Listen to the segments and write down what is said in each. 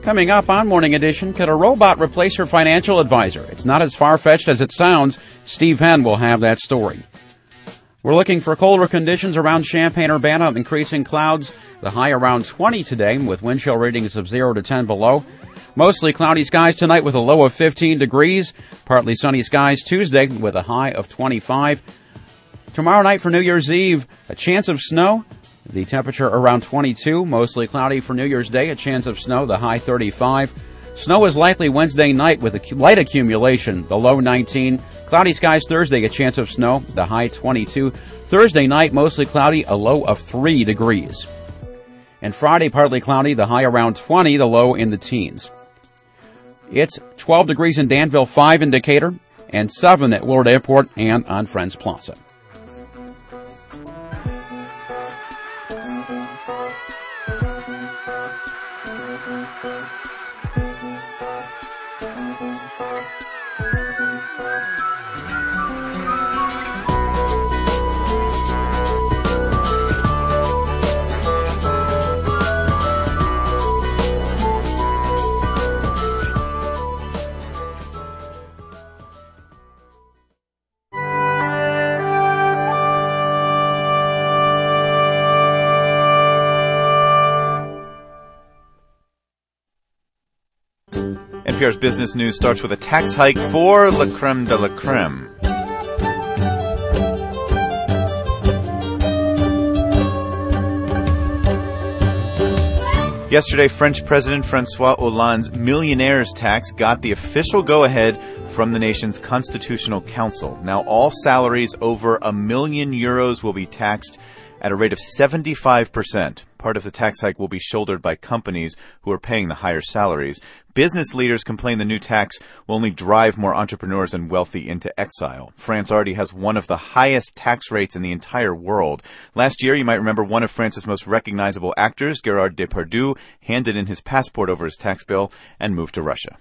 Coming up on Morning Edition, could a robot replace her financial advisor? It's not as far-fetched as it sounds. Steve Henn will have that story. We're looking for colder conditions around Champaign-Urbana, increasing clouds. The high around 20 today with wind chill readings of 0 to 10 below. Mostly cloudy skies tonight with a low of 15 degrees. Partly sunny skies Tuesday with a high of 25. Tomorrow night for New Year's Eve, a chance of snow. The temperature around 22. Mostly cloudy for New Year's Day, a chance of snow, the high 35. Snow is likely Wednesday night with a light accumulation, the low 19. Cloudy skies Thursday, a chance of snow, the high 22. Thursday night, mostly cloudy, a low of 3 degrees. And Friday, partly cloudy, the high around 20, the low in the teens. It's 12 degrees in Danville, 5 in Decatur, and 7 at Willard Airport and on Friends Plaza. NPR's business news starts with a tax hike for la creme de la creme. Yesterday, French President François Hollande's millionaire's tax got the official go-ahead from the nation's Constitutional Council. Now, all salaries over €1 million will be taxed at a rate of 75%. Part of the tax hike will be shouldered by companies who are paying the higher salaries. Business leaders complain the new tax will only drive more entrepreneurs and wealthy into exile. France already has one of the highest tax rates in the entire world. Last year, you might remember one of France's most recognizable actors, Gérard Depardieu, handed in his passport over his tax bill and moved to Russia.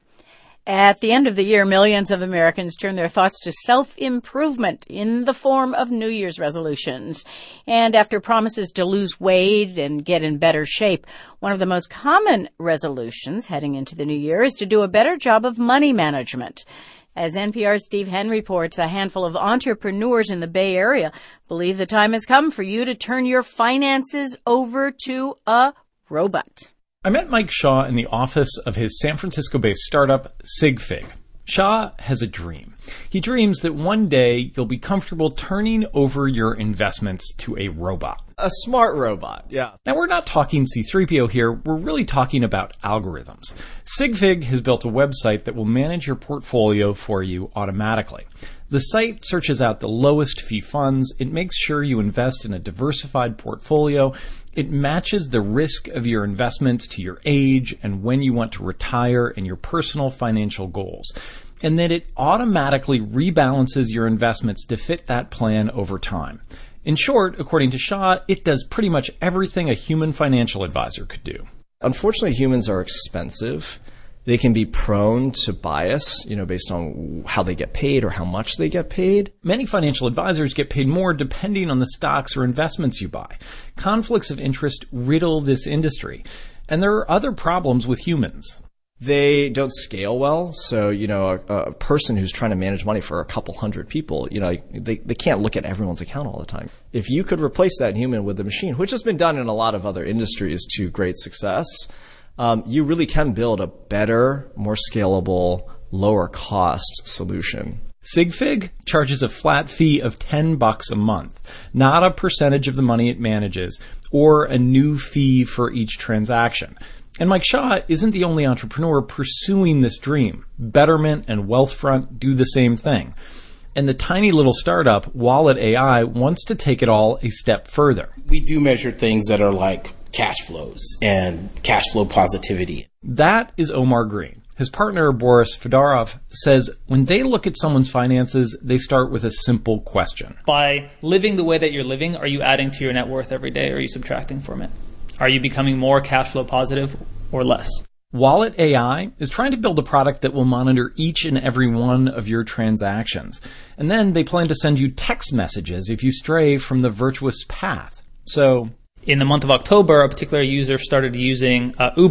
At the end of the year, millions of Americans turn their thoughts to self-improvement in the form of New Year's resolutions. And after promises to lose weight and get in better shape, one of the most common resolutions heading into the new year is to do a better job of money management. As NPR's Steve Henn reports, a handful of entrepreneurs in the Bay Area believe the time has come for you to turn your finances over to a robot. I met Mike Shaw in the office of his San Francisco-based startup, SigFig. Shaw has a dream. He dreams that one day you'll be comfortable turning over your investments to a robot. A smart robot, yeah. Now, we're not talking C-3PO here. We're really talking about algorithms. SigFig has built a website that will manage your portfolio for you automatically. The site searches out the lowest fee funds. It makes sure you invest in a diversified portfolio. It matches the risk of your investments to your age and when you want to retire and your personal financial goals. And then it automatically rebalances your investments to fit that plan over time. In short, according to Shaw, it does pretty much everything a human financial advisor could do. Unfortunately, humans are expensive. They can be prone to bias, based on how they get paid or how much they get paid. Many financial advisors get paid more depending on the stocks or investments you buy. Conflicts of interest riddle this industry. And there are other problems with humans. They don't scale well. So, a person who's trying to manage money for a couple hundred people, they can't look at everyone's account all the time. If you could replace that human with a machine, which has been done in a lot of other industries to great success, you really can build a better, more scalable, lower cost solution. SigFig charges a flat fee of $10 a month, not a percentage of the money it manages, or a new fee for each transaction. And Mike Shaw isn't the only entrepreneur pursuing this dream. Betterment and Wealthfront do the same thing. And the tiny little startup, Wallet AI, wants to take it all a step further. We do measure things that are like cash flows and cash flow positivity. That is Omar Green. His partner, Boris Fedorov, says when they look at someone's finances, they start with a simple question. By living the way that you're living, are you adding to your net worth every day or are you subtracting from it? Are you becoming more cash flow positive or less? Wallet AI is trying to build a product that will monitor each and every one of your transactions. And then they plan to send you text messages if you stray from the virtuous path. So, in the month of October, a particular user started using Uber,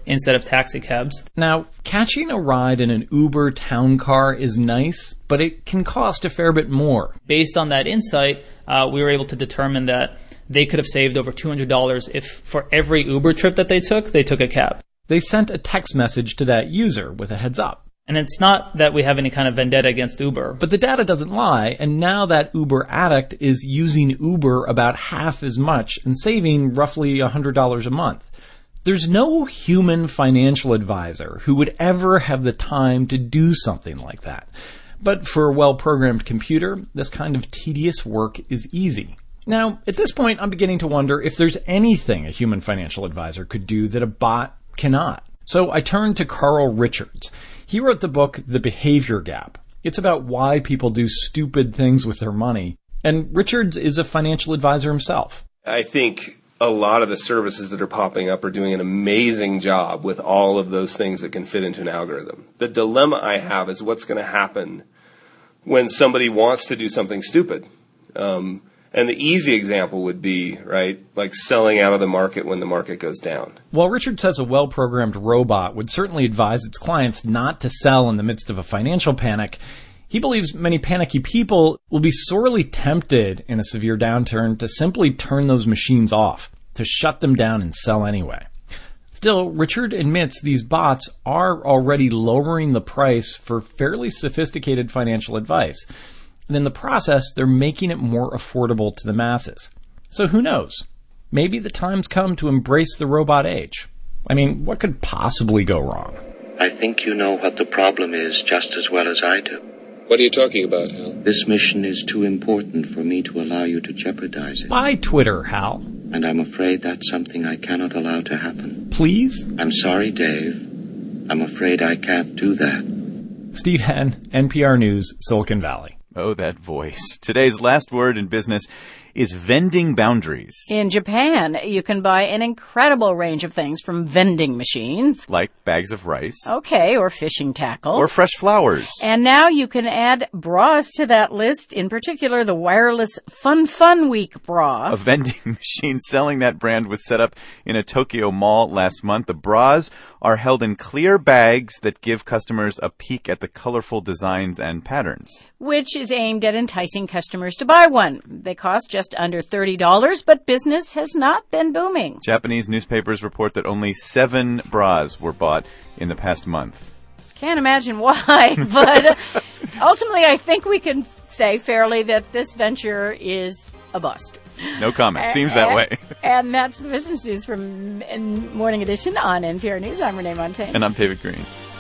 instead of taxi cabs. Now, catching a ride in an Uber town car is nice, but it can cost a fair bit more. Based on that insight, we were able to determine that they could have saved over $200 if for every Uber trip that they took a cab. They sent a text message to that user with a heads up. And it's not that we have any kind of vendetta against Uber. But the data doesn't lie, and now that Uber addict is using Uber about half as much and saving roughly $100 a month. There's no human financial advisor who would ever have the time to do something like that. But for a well-programmed computer, this kind of tedious work is easy. Now, at this point, I'm beginning to wonder if there's anything a human financial advisor could do that a bot cannot. So I turned to Carl Richards. He wrote the book, The Behavior Gap. It's about why people do stupid things with their money. And Richards is a financial advisor himself. I think a lot of the services that are popping up are doing an amazing job with all of those things that can fit into an algorithm. The dilemma I have is what's going to happen when somebody wants to do something stupid. And the easy example would be, right, like selling out of the market when the market goes down. While Richard says a well-programmed robot would certainly advise its clients not to sell in the midst of a financial panic, he believes many panicky people will be sorely tempted in a severe downturn to simply turn those machines off, to shut them down and sell anyway. Still, Richard admits these bots are already lowering the price for fairly sophisticated financial advice. And in the process, they're making it more affordable to the masses. So who knows? Maybe the time's come to embrace the robot age. I mean, what could possibly go wrong? I think you know what the problem is just as well as I do. What are you talking about, Hal? This mission is too important for me to allow you to jeopardize it. Buy Twitter, Hal. And I'm afraid that's something I cannot allow to happen. Please? I'm sorry, Dave. I'm afraid I can't do that. Steve Henn, NPR News, Silicon Valley. Oh, that voice. Today's last word in business is vending boundaries. In Japan, you can buy an incredible range of things from vending machines. Like bags of rice. Okay, or fishing tackle. Or fresh flowers. And now you can add bras to that list, in particular the wireless Fun Week bra. A vending machine selling that brand was set up in a Tokyo mall last month. The bras are held in clear bags that give customers a peek at the colorful designs and patterns. Which is aimed at enticing customers to buy one. They cost just under $30, but business has not been booming. Japanese newspapers report that only 7 bras were bought in the past month. Can't imagine why, but ultimately I think we can say fairly that this venture is a bust. No comment. Seems that way. And that's the business news from Morning Edition on NPR News. I'm Renee Montaigne. And I'm David Green.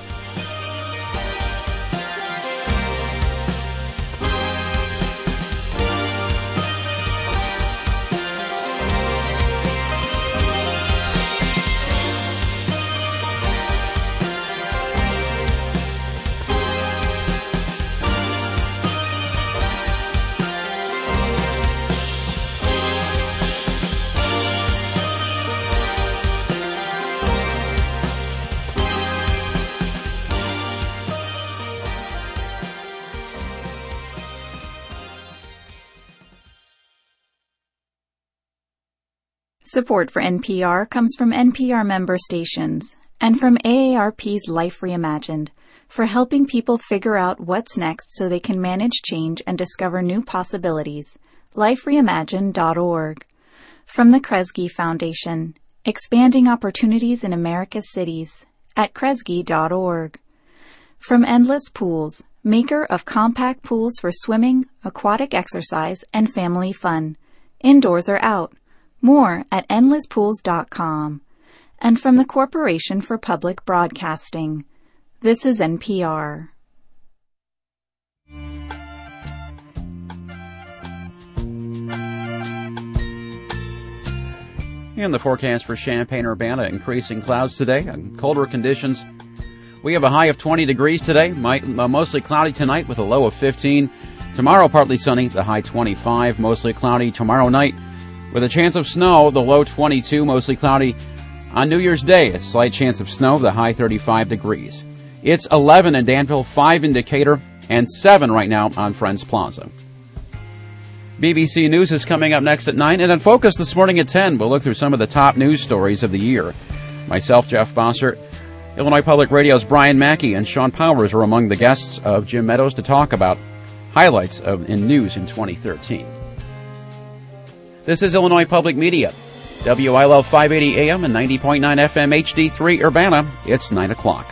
Support for NPR comes from NPR member stations and from AARP's Life Reimagined for helping people figure out what's next so they can manage change and discover new possibilities. LifeReimagined.org. From the Kresge Foundation, expanding opportunities in America's cities at Kresge.org. From Endless Pools, maker of compact pools for swimming, aquatic exercise, and family fun. Indoors or out. More at endlesspools.com. And from the Corporation for Public Broadcasting. This is NPR. In the forecast for Champaign-Urbana, increasing clouds today and colder conditions. We have a high of 20 degrees today, mostly cloudy tonight with a low of 15. Tomorrow, partly sunny, the high 25, mostly cloudy tomorrow night. With a chance of snow, the low 22, mostly cloudy. On New Year's Day, a slight chance of snow, the high 35 degrees. It's 11 in Danville, 5 in Decatur, and 7 right now on Friends Plaza. BBC News is coming up next at 9, and then Focus this morning at 10. We'll look through some of the top news stories of the year. Myself, Jeff Bossert. Illinois Public Radio's Brian Mackey and Sean Powers are among the guests of Jim Meadows to talk about highlights in news in 2013. This is Illinois Public Media. WILL 580 AM and 90.9 FM HD3 Urbana. It's 9 o'clock.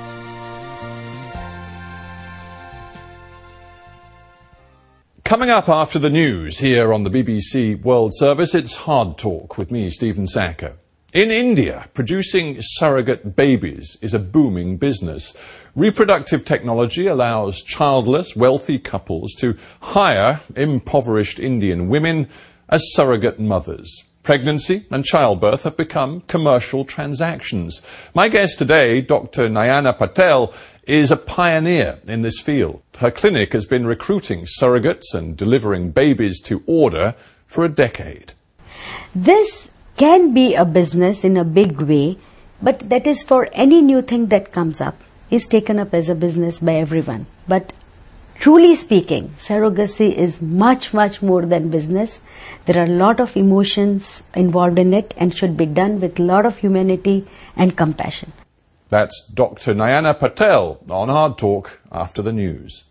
Coming up after the news here on the BBC World Service, it's Hard Talk with me, Stephen Sacco. In India, producing surrogate babies is a booming business. Reproductive technology allows childless, wealthy couples to hire impoverished Indian women as surrogate mothers. Pregnancy and childbirth have become commercial transactions. My guest today, Dr. Nayana Patel, is a pioneer in this field. Her clinic has been recruiting surrogates and delivering babies to order for a decade. This can be a business in a big way, but that is for any new thing that comes up, is taken up as a business by everyone. But truly speaking, surrogacy is much, much more than business. There are a lot of emotions involved in it and should be done with a lot of humanity and compassion. That's Dr. Nayana Patel on Hard Talk after the news.